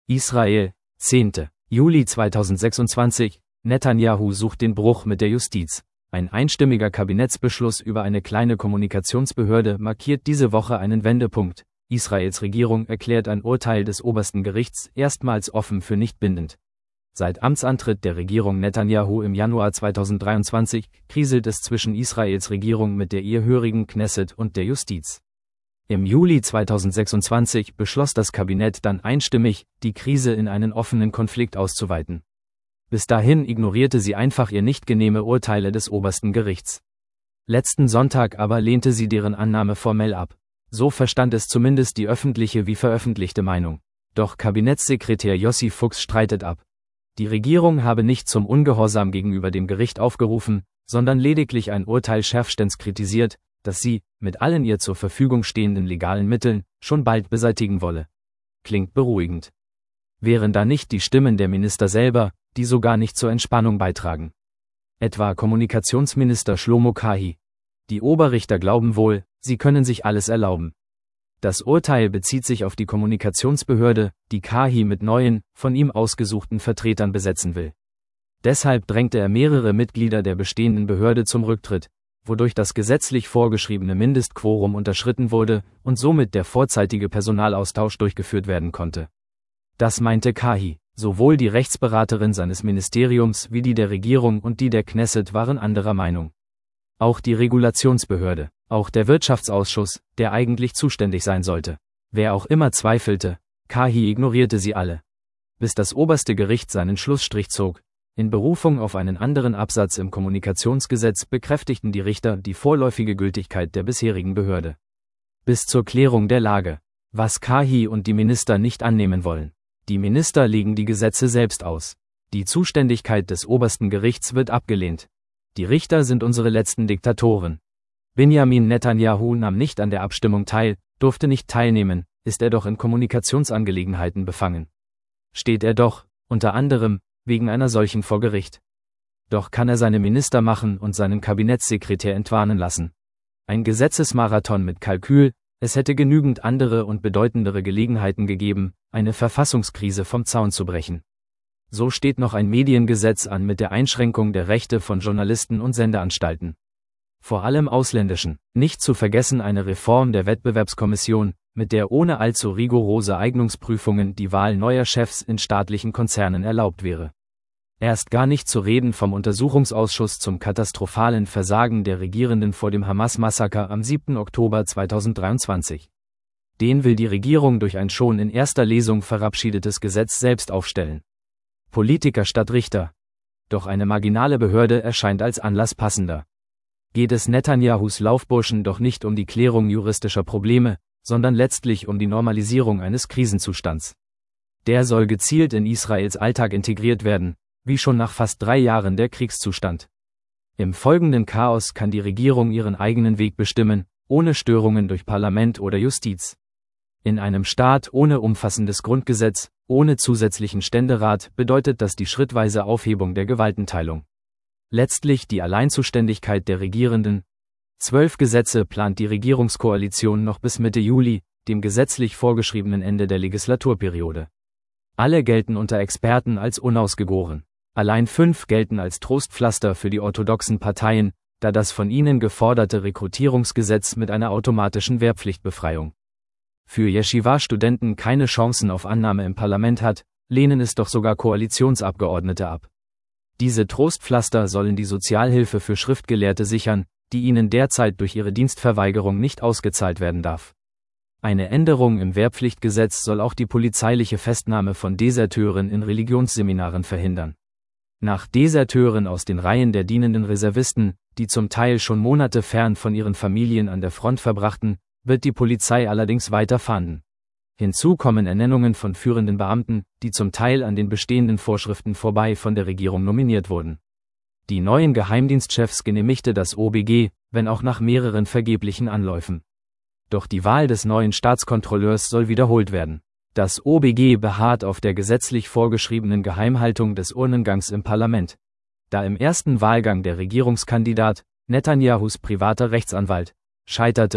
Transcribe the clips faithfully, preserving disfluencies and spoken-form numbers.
Israel, zehnter Juli zweitausendsechsundzwanzig, Netanyahu sucht den Bruch mit der Justiz. Ein einstimmiger Kabinettsbeschluss über eine kleine Kommunikationsbehörde markiert diese Woche einen Wendepunkt. Israels Regierung erklärt ein Urteil des obersten Gerichts erstmals offen für nicht bindend. Seit Amtsantritt der Regierung Netanyahu im Januar zweitausenddreiundzwanzig kriselt es zwischen Israels Regierung mit der ihr hörigen Knesset und der Justiz. Im Juli zweitausendsechsundzwanzig beschloss das Kabinett dann einstimmig, die Krise in einen offenen Konflikt auszuweiten. Bis dahin ignorierte sie einfach ihr nicht genehme Urteile des obersten Gerichts. Letzten Sonntag aber lehnte sie deren Annahme formell ab. So verstand es zumindest die öffentliche wie veröffentlichte Meinung. Doch Kabinettssekretär Yossi Fuchs streitet ab. Die Regierung habe nicht zum Ungehorsam gegenüber dem Gericht aufgerufen, sondern lediglich ein Urteil schärfstens kritisiert, das sie, mit allen ihr zur Verfügung stehenden legalen Mitteln, schon bald beseitigen wolle. Klingt beruhigend. Wären da nicht die Stimmen der Minister selber, die sogar nicht zur Entspannung beitragen? Etwa Kommunikationsminister Shlomo Karhi. Die Oberrichter glauben wohl, sie können sich alles erlauben. Das Urteil bezieht sich auf die Kommunikationsbehörde, die Karhi mit neuen, von ihm ausgesuchten Vertretern besetzen will. Deshalb drängte er mehrere Mitglieder der bestehenden Behörde zum Rücktritt, wodurch das gesetzlich vorgeschriebene Mindestquorum unterschritten wurde und somit der vorzeitige Personalaustausch durchgeführt werden konnte. Das meinte Karhi. Sowohl die Rechtsberaterin seines Ministeriums wie die der Regierung und die der Knesset waren anderer Meinung. Auch die Regulationsbehörde, auch der Wirtschaftsausschuss, der eigentlich zuständig sein sollte. Wer auch immer zweifelte, Karhi ignorierte sie alle. Bis das oberste Gericht seinen Schlussstrich zog. In Berufung auf einen anderen Absatz im Kommunikationsgesetz bekräftigten die Richter die vorläufige Gültigkeit der bisherigen Behörde. Bis zur Klärung der Lage. Was Karhi und die Minister nicht annehmen wollen. Die Minister legen die Gesetze selbst aus. Die Zuständigkeit des obersten Gerichts wird abgelehnt. Die Richter sind unsere letzten Diktatoren. Benjamin Netanyahu nahm nicht an der Abstimmung teil, durfte nicht teilnehmen, ist er doch in Kommunikationsangelegenheiten befangen. Steht er doch, unter anderem, wegen einer solchen vor Gericht. Doch kann er seine Minister machen und seinen Kabinettssekretär entwarnen lassen. Ein Gesetzesmarathon mit Kalkül, es hätte genügend andere und bedeutendere Gelegenheiten gegeben, eine Verfassungskrise vom Zaun zu brechen. So steht noch ein Mediengesetz an mit der Einschränkung der Rechte von Journalisten und Sendeanstalten. Vor allem ausländischen, nicht zu vergessen eine Reform der Wettbewerbskommission, mit der ohne allzu rigorose Eignungsprüfungen die Wahl neuer Chefs in staatlichen Konzernen erlaubt wäre. Erst gar nicht zu reden vom Untersuchungsausschuss zum katastrophalen Versagen der Regierenden vor dem Hamas-Massaker am siebten Oktober zweitausenddreiundzwanzig. Den will die Regierung durch ein schon in erster Lesung verabschiedetes Gesetz selbst aufstellen. Politiker statt Richter. Doch eine marginale Behörde erscheint als Anlass passender. Geht es Netanyahus Laufburschen doch nicht um die Klärung juristischer Probleme, sondern letztlich um die Normalisierung eines Krisenzustands. Der soll gezielt in Israels Alltag integriert werden, wie schon nach fast drei Jahren der Kriegszustand. Im folgenden Chaos kann die Regierung ihren eigenen Weg bestimmen, ohne Störungen durch Parlament oder Justiz. In einem Staat ohne umfassendes Grundgesetz, ohne zusätzlichen Ständerat bedeutet das die schrittweise Aufhebung der Gewaltenteilung. Letztlich die Alleinzuständigkeit der Regierenden. Zwölf Gesetze plant die Regierungskoalition noch bis Mitte Juli, dem gesetzlich vorgeschriebenen Ende der Legislaturperiode. Alle gelten unter Experten als unausgegoren. Allein fünf gelten als Trostpflaster für die orthodoxen Parteien, da das von ihnen geforderte Rekrutierungsgesetz mit einer automatischen Wehrpflichtbefreiung für Jeschiva-Studenten keine Chancen auf Annahme im Parlament hat, lehnen es doch sogar Koalitionsabgeordnete ab. Diese Trostpflaster sollen die Sozialhilfe für Schriftgelehrte sichern, die ihnen derzeit durch ihre Dienstverweigerung nicht ausgezahlt werden darf. Eine Änderung im Wehrpflichtgesetz soll auch die polizeiliche Festnahme von Deserteuren in Religionsseminaren verhindern. Nach Deserteuren aus den Reihen der dienenden Reservisten, die zum Teil schon Monate fern von ihren Familien an der Front verbrachten, wird die Polizei allerdings weiter fahnden. Hinzu kommen Ernennungen von führenden Beamten, die zum Teil an den bestehenden Vorschriften vorbei von der Regierung nominiert wurden. Die neuen Geheimdienstchefs genehmigte das O B G, wenn auch nach mehreren vergeblichen Anläufen. Doch die Wahl des neuen Staatskontrolleurs soll wiederholt werden. Das O B G beharrt auf der gesetzlich vorgeschriebenen Geheimhaltung des Urnengangs im Parlament. Da im ersten Wahlgang der Regierungskandidat, Netanyahus privater Rechtsanwalt, scheiterte,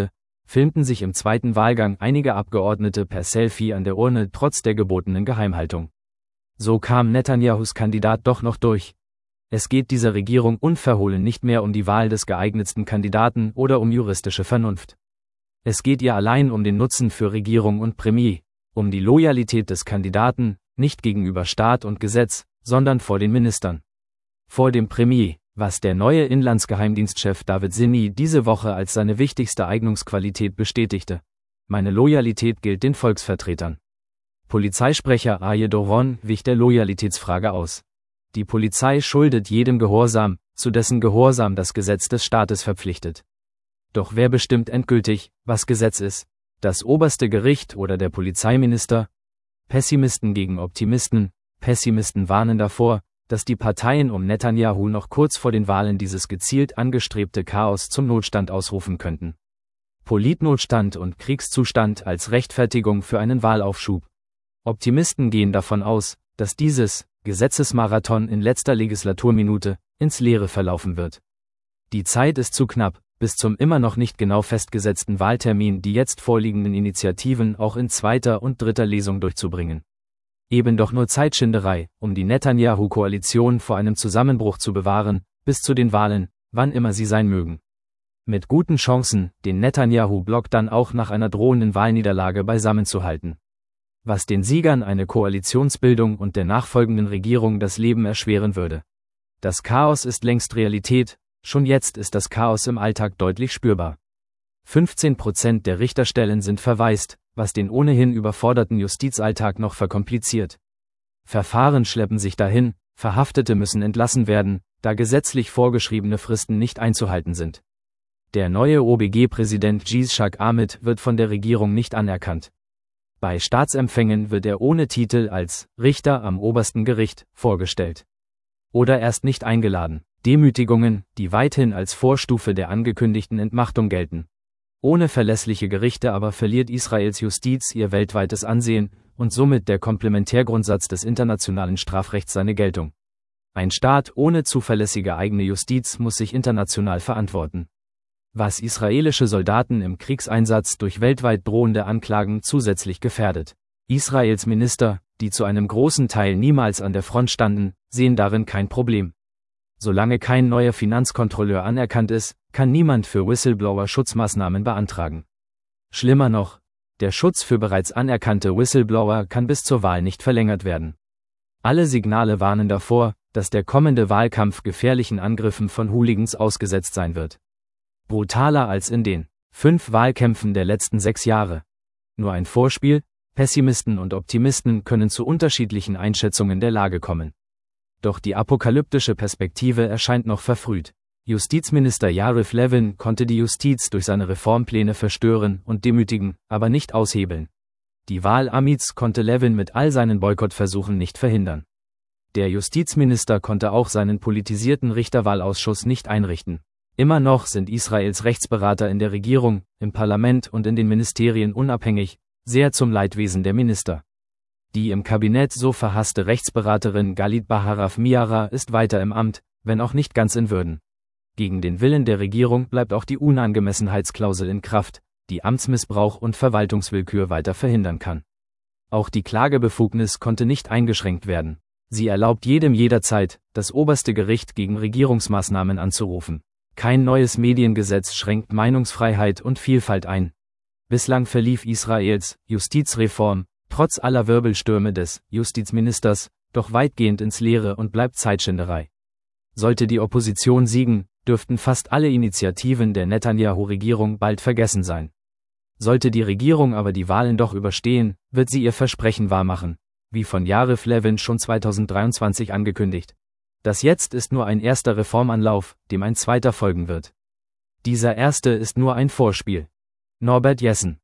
filmten sich im zweiten Wahlgang einige Abgeordnete per Selfie an der Urne trotz der gebotenen Geheimhaltung. So kam Netanyahus Kandidat doch noch durch. Es geht dieser Regierung unverhohlen nicht mehr um die Wahl des geeignetsten Kandidaten oder um juristische Vernunft. Es geht ihr allein um den Nutzen für Regierung und Premier, um die Loyalität des Kandidaten, nicht gegenüber Staat und Gesetz, sondern vor den Ministern. Vor dem Premier, was der neue Inlandsgeheimdienstchef David Sini diese Woche als seine wichtigste Eignungsqualität bestätigte. Meine Loyalität gilt den Volksvertretern. Polizeisprecher Aye Doron wich der Loyalitätsfrage aus. Die Polizei schuldet jedem Gehorsam, zu dessen Gehorsam das Gesetz des Staates verpflichtet. Doch wer bestimmt endgültig, was Gesetz ist? Das oberste Gericht oder der Polizeiminister? Pessimisten gegen Optimisten, Pessimisten warnen davor, dass die Parteien um Netanyahu noch kurz vor den Wahlen dieses gezielt angestrebte Chaos zum Notstand ausrufen könnten. Politnotstand und Kriegszustand als Rechtfertigung für einen Wahlaufschub. Optimisten gehen davon aus, dass dieses Gesetzesmarathon in letzter Legislaturminute ins Leere verlaufen wird. Die Zeit ist zu knapp, bis zum immer noch nicht genau festgesetzten Wahltermin die jetzt vorliegenden Initiativen auch in zweiter und dritter Lesung durchzubringen. Eben doch nur Zeitschinderei, um die Netanyahu-Koalition vor einem Zusammenbruch zu bewahren, bis zu den Wahlen, wann immer sie sein mögen. Mit guten Chancen, den Netanyahu-Block dann auch nach einer drohenden Wahlniederlage beisammenzuhalten. Was den Siegern eine Koalitionsbildung und der nachfolgenden Regierung das Leben erschweren würde. Das Chaos ist längst Realität, schon jetzt ist das Chaos im Alltag deutlich spürbar. fünfzehn Prozent der Richterstellen sind verwaist, was den ohnehin überforderten Justizalltag noch verkompliziert. Verfahren schleppen sich dahin, Verhaftete müssen entlassen werden, da gesetzlich vorgeschriebene Fristen nicht einzuhalten sind. Der neue O B G-Präsident Yitzhak Amit wird von der Regierung nicht anerkannt. Bei Staatsempfängen wird er ohne Titel als Richter am obersten Gericht vorgestellt. Oder erst nicht eingeladen. Demütigungen, die weithin als Vorstufe der angekündigten Entmachtung gelten. Ohne verlässliche Gerichte aber verliert Israels Justiz ihr weltweites Ansehen und somit der Komplementärgrundsatz des internationalen Strafrechts seine Geltung. Ein Staat ohne zuverlässige eigene Justiz muss sich international verantworten. Was israelische Soldaten im Kriegseinsatz durch weltweit drohende Anklagen zusätzlich gefährdet. Israels Minister, die zu einem großen Teil niemals an der Front standen, sehen darin kein Problem. Solange kein neuer Finanzkontrolleur anerkannt ist, kann niemand für Whistleblower Schutzmaßnahmen beantragen. Schlimmer noch, der Schutz für bereits anerkannte Whistleblower kann bis zur Wahl nicht verlängert werden. Alle Signale warnen davor, dass der kommende Wahlkampf gefährlichen Angriffen von Hooligans ausgesetzt sein wird. Brutaler als in den fünf Wahlkämpfen der letzten sechs Jahre. Nur ein Vorspiel, Pessimisten und Optimisten können zu unterschiedlichen Einschätzungen der Lage kommen. Doch die apokalyptische Perspektive erscheint noch verfrüht. Justizminister Yariv Levin konnte die Justiz durch seine Reformpläne verstören und demütigen, aber nicht aushebeln. Die Wahl Amits konnte Levin mit all seinen Boykottversuchen nicht verhindern. Der Justizminister konnte auch seinen politisierten Richterwahlausschuss nicht einrichten. Immer noch sind Israels Rechtsberater in der Regierung, im Parlament und in den Ministerien unabhängig, sehr zum Leidwesen der Minister. Die im Kabinett so verhasste Rechtsberaterin Galit Baharav Miara ist weiter im Amt, wenn auch nicht ganz in Würden. Gegen den Willen der Regierung bleibt auch die Unangemessenheitsklausel in Kraft, die Amtsmissbrauch und Verwaltungswillkür weiter verhindern kann. Auch die Klagebefugnis konnte nicht eingeschränkt werden. Sie erlaubt jedem jederzeit, das oberste Gericht gegen Regierungsmaßnahmen anzurufen. Kein neues Mediengesetz schränkt Meinungsfreiheit und Vielfalt ein. Bislang verlief Israels Justizreform, trotz aller Wirbelstürme des Justizministers, doch weitgehend ins Leere und bleibt Zeitschinderei. Sollte die Opposition siegen, dürften fast alle Initiativen der Netanyahu-Regierung bald vergessen sein. Sollte die Regierung aber die Wahlen doch überstehen, wird sie ihr Versprechen wahrmachen, wie von Yariv Levin schon zweitausenddreiundzwanzig angekündigt. Das jetzt ist nur ein erster Reformanlauf, dem ein zweiter folgen wird. Dieser erste ist nur ein Vorspiel. Norbert Jessen